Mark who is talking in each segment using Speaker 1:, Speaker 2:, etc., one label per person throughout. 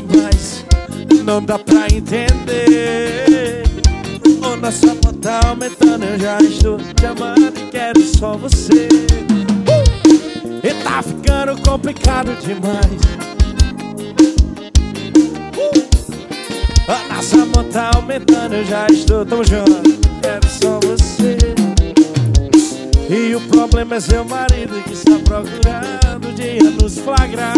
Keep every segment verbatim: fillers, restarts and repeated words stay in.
Speaker 1: demais, não dá pra entender. O nosso amor tá aumentando, eu já estou te amando e quero só você. uh! E tá ficando complicado demais. uh! O nosso amor tá aumentando, eu já estou tão junto, quero só você. E o problema é seu marido que está procurando o dia nos flagrar.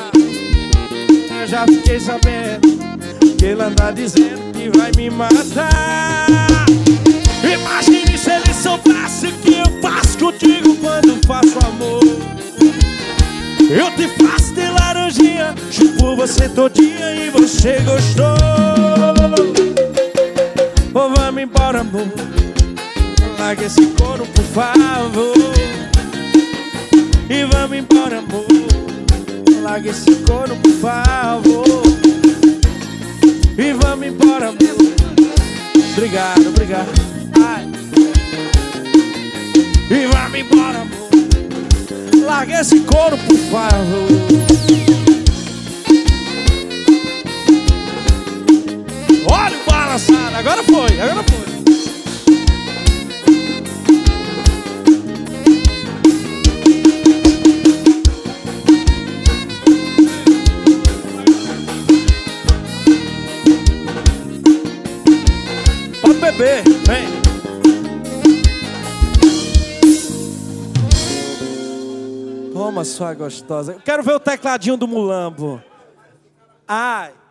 Speaker 1: Eu já fiquei sabendo que ele anda dizendo que vai me matar. Imagine se ele soubesse o que eu faço contigo quando faço amor. Eu te faço de laranjinha, chupo você todinha e você gostou. Oh, vamos embora, amor, larga esse couro, por favor. E vamos embora, amor, larga esse couro, por favor. E vamos embora, amor. Obrigado, obrigado. Ai. E vamos embora, amor, larga esse couro, por favor. Olha o balançado, agora foi, agora foi. Bebê, vem. Toma, sua gostosa. Eu quero ver o tecladinho do Mulambo. Ai.